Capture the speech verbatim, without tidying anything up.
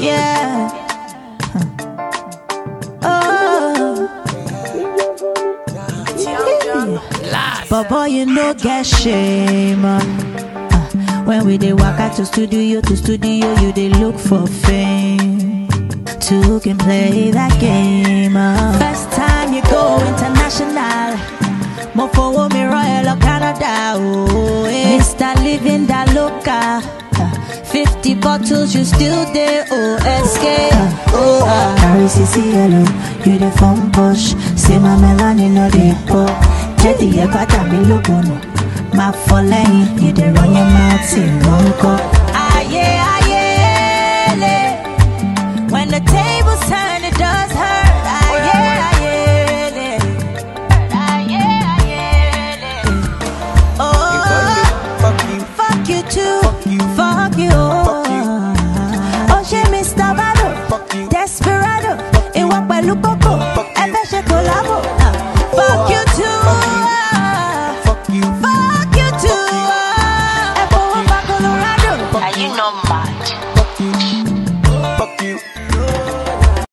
Yeah. Oh. But boy, you no get shame. Uh, when we dey walk out to studio to studio, you dey look for fame. Two can play that game. Uh. First time you go international, more for me Royal or Canada. Oh, yeah. Mister Living that loca. Fifty bottles, you still there. Oh, escape. Oh, uh. Carry C C L, you the phone push. See my melanie no dey pop. Jetty, you got a me look on. My falling, you dey run your mouth in one cup. Aye, aye, aye. When the tables turn, it does hurt. Aye, aye, aye, aye. Oh, Fuck you, fuck you too. fuck you, Fuck you. Fuck you. Oh, she Mister Bado. fuck you, Desperado. It walk by Lupoco. Fuck you. Efe she collabo. Fuck you too.